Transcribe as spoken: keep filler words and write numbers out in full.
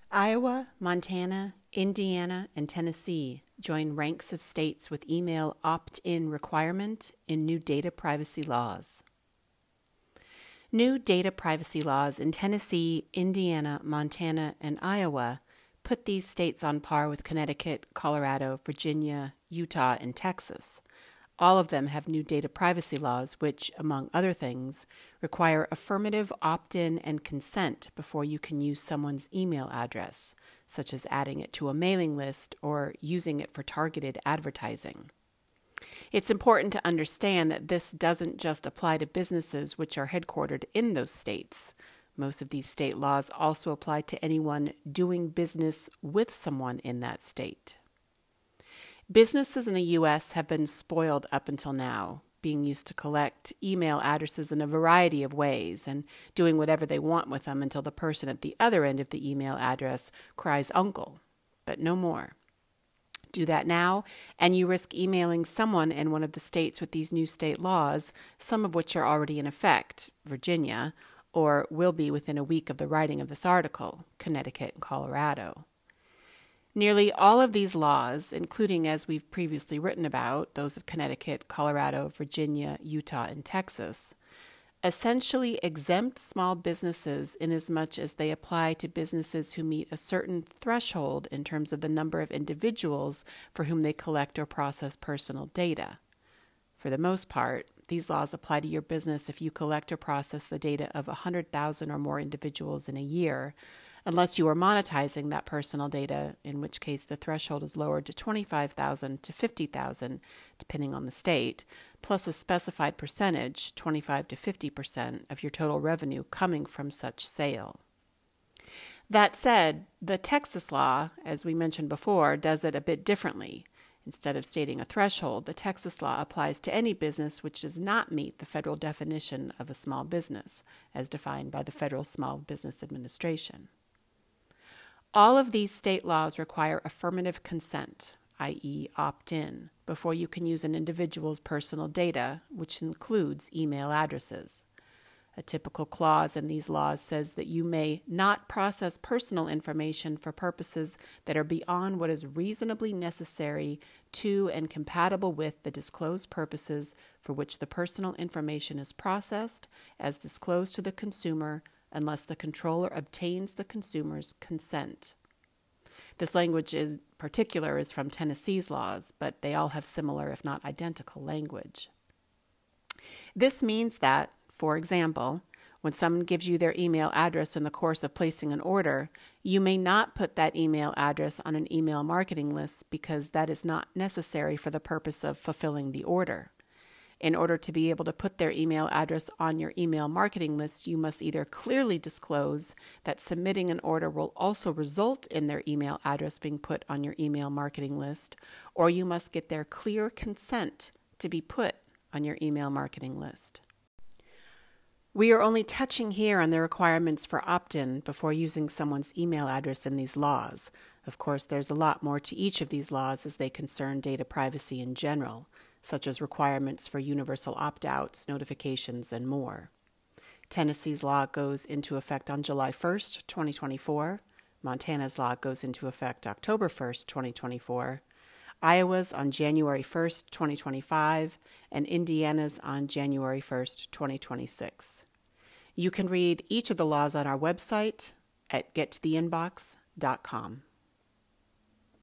Iowa, Montana, Indiana, and Tennessee join ranks of states with email opt-in requirement in new data privacy laws. New data privacy laws in Tennessee, Indiana, Montana, and Iowa put these states on par with Connecticut, Colorado, Virginia, Utah, and Texas. All of them have new data privacy laws which, among other things, require affirmative opt-in and consent before you can use someone's email address, such as adding it to a mailing list or using it for targeted advertising. It's important to understand that this doesn't just apply to businesses which are headquartered in those states. Most of these state laws also apply to anyone doing business with someone in that state. Businesses in the U S have been spoiled up until now, being used to collect email addresses in a variety of ways and doing whatever they want with them until the person at the other end of the email address cries uncle, but no more. Do that now, and you risk emailing someone in one of the states with these new state laws, some of which are already in effect, Virginia, or will be within a week of the writing of this article, Connecticut and Colorado. Nearly all of these laws, including, as we've previously written about, those of Connecticut, Colorado, Virginia, Utah, and Texas, essentially exempt small businesses inasmuch as they apply to businesses who meet a certain threshold in terms of the number of individuals for whom they collect or process personal data. For the most part, these laws apply to your business if you collect or process the data of one hundred thousand or more individuals in a year, unless you are monetizing that personal data, in which case the threshold is lowered to twenty-five thousand to fifty thousand, depending on the state, plus a specified percentage, twenty-five to fifty percent, of your total revenue coming from such sale. That said, the Texas law, as we mentioned before, does it a bit differently. Instead of stating a threshold, the Texas law applies to any business which does not meet the federal definition of a small business, as defined by the Federal Small Business Administration. All of these state laws require affirmative consent, that is opt-in, before you can use an individual's personal data, which includes email addresses. A typical clause in these laws says that you may not process personal information for purposes that are beyond what is reasonably necessary to and compatible with the disclosed purposes for which the personal information is processed, as disclosed to the consumer, unless the controller obtains the consumer's consent. This language in particular is from Tennessee's laws, but they all have similar, if not identical, language. This means that, for example, when someone gives you their email address in the course of placing an order, you may not put that email address on an email marketing list because that is not necessary for the purpose of fulfilling the order. In order to be able to put their email address on your email marketing list, you must either clearly disclose that submitting an order will also result in their email address being put on your email marketing list, or you must get their clear consent to be put on your email marketing list. We are only touching here on the requirements for opt-in before using someone's email address in these laws. Of course, there's a lot more to each of these laws as they concern data privacy in general, such as requirements for universal opt-outs, notifications, and more. Tennessee's law goes into effect on July first, twenty twenty-four. Montana's law goes into effect October first, twenty twenty-four. Iowa's on January first, twenty twenty-five, and Indiana's on January first, twenty twenty-six. You can read each of the laws on our website at get to the inbox dot com.